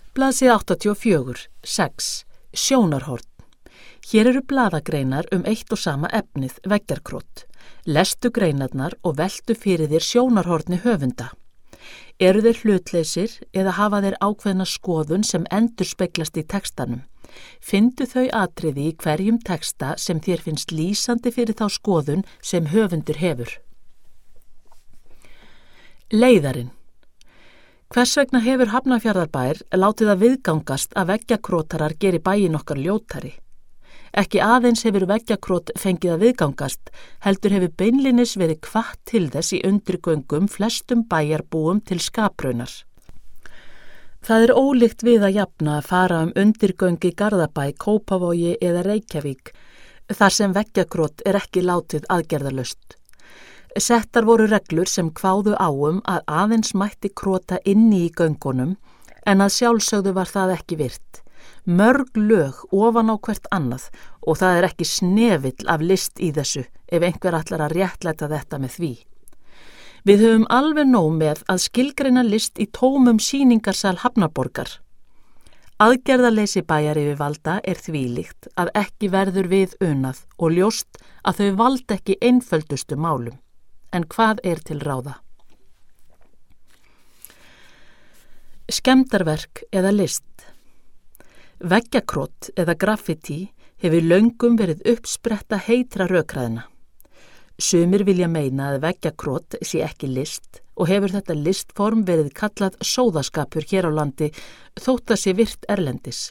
Blaðsíða 84, 6. Sjónarhorn. Hér eru blaðagreinar eitt og sama efnið, veggjarkrot. Lestu greinarnar og veltu fyrir þér sjónarhorni höfunda. Eru þeir hlutleysir eða hafa þeir ákveðna skoðun sem endurspeglast í textanum? Finndu þau atriði í hverjum texta sem þér finnst lýsandi fyrir þá skoðun sem höfundur hefur. Leiðarinn. Hvers vegna hefur Hafnarfjarðarbær látið að viðgangast að veggjakrotarar geri bæinn okkar ljótari? Ekki aðeins hefur veggjakrot fengið að viðgangast, heldur hefur beinlinis verið hvatt til þess í undirgöngum flestum bæjarbúum til skapraunar. Það er ólíkt við að jafna að fara undirgöng í Garðabæ, Kópavogi eða Reykjavík, þar sem veggjakrot er ekki látið aðgerðalaust. Settar voru reglur sem kváðu á að aðeins mætti krota inni í göngunum, en að sjálfsögðu var það ekki virt. Mörg lög ofan á hvert annað og það er ekki snefill af list í þessu ef einhver ætlar að réttlæta þetta með því. Við höfum alveg nóg með að skilgreina list í tómum sýningarsal Hafnarborgar. Aðgerðaleysi bæjaryfirvalda er þvílíkt að ekki verður við unað og ljóst að þau valda ekki einföldustu málum. En hvað er til ráða? Skemmdarverk eða list. Veggjakrot eða graffiti hefur löngum verið uppspretta heitra rökræðina. Sumir vilja meina að veggjakrot sé ekki list og hefur þetta listform verið kallað sóðaskapur hér á landi þótt að sé virt erlendis.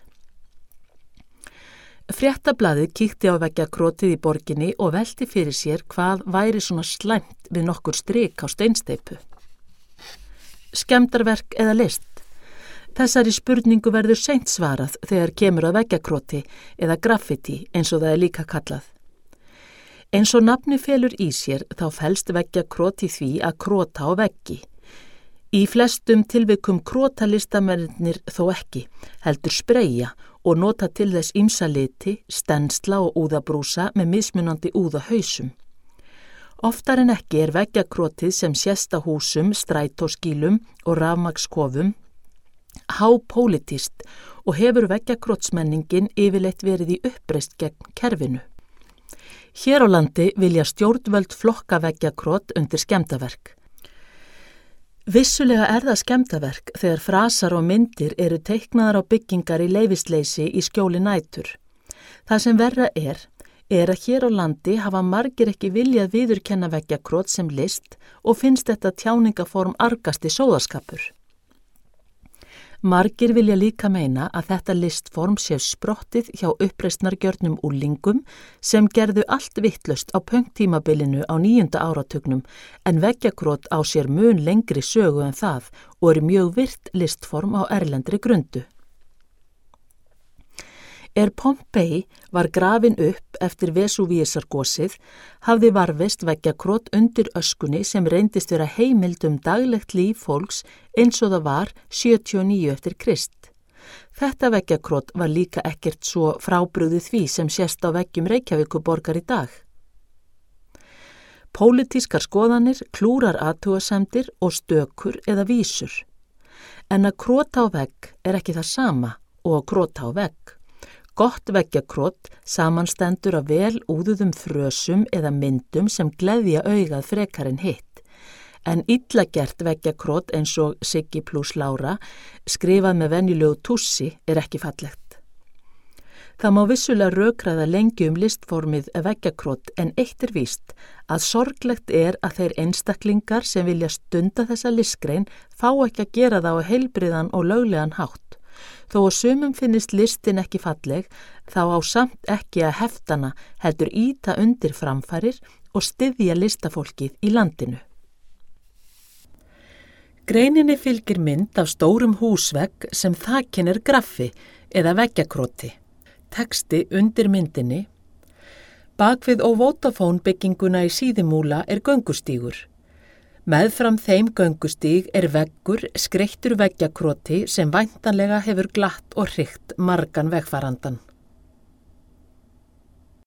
Fréttablaðið kíkti á veggjakrotið í borginni og velti fyrir sér hvað væri svona slæmt við nokkur strik á steinsteypu. Skemmdarverk eða list? Þessari spurningu verður seint svarað þegar kemur að veggjakroti eða graffiti eins og það er líka kallað. Eins og nafni felur í sér þá felst veggjakrot í því að krota á veggi. Í flestum tilvikum krota listamennirnir þó ekki, heldur spreyja og nota til þess ýmsa liti, stensla og úðabrúsa með mismunandi úðahausum. Oftar en ekki er veggjakrotið sem sést á húsum, strætóskýlum og rafmagnskofum hápólitískt og hefur veggjakrotsmenningin yfirleitt verið í uppreist gegn kerfinu. Hér á landi vilja stjórnvöld flokka veggjakrot undir skemmdarverk. Vissulega er það skemmdarverk þegar frasar og myndir eru teiknaðar á byggingar í leyfisleysi í skjóli nætur. Það sem verra er að hér á landi hafa margir ekki viljað viðurkenna veggjakrot sem list og finnst þetta tjáningaform argasti sóðaskapur. Margir vilja líka meina að þetta listform sé sprottið hjá uppreisnargjörnum úlingum sem gerðu allt vitlaust á pönktímabilinu á 9. áratugnum en veggjakrot á sér mun lengri sögu en það og er mjög virt listform á erlendri grundu. Pompei var grafin upp eftir Vesúvíusargosið hafði varðveist veggjakrot undir öskunni sem reyndist vera heimild daglegt líf fólks eins og það var 79 eftir Krist. Þetta veggjakrot var líka ekkert svo frábrugðið því sem sést á veggjum Reykjavíkurborgar í dag. Pólitískar skoðanir, klúrar athugasemdir og stökur eða vísur. En að krota á vegg er ekki það sama og að krota á vegg. Gott veggjakrot samanstendur af vel úðuðum frösum eða myndum sem gleðja augað frekar en hitt. En illa gert veggjakrot eins og Siggi plus Lára, skrifað með venjulegu tússi, er ekki fallegt. Það má vissulega rökræða lengi listformið veggjakrot en eitt er víst að sorglegt er að þeir einstaklingar sem vilja stunda þessa listgrein fá ekki að gera það á heilbriðan og löglegan hátt. Þó að sumum finnist listin ekki falleg, þá á samt ekki að heftana heldur ýta undir framfarir og styðja listafólkið í landinu. Greininni fylgir mynd af stórum húsvegg sem þakin er graffi eða veggjakroti. Texti undir myndinni. Bak við Vodafone bygginguna í Síðumúla er göngustígur. Meðfram þeim göngustíg er veggur skreyttur veggjakroti sem væntanlega hefur glatt og hrygt margan vegfarandan.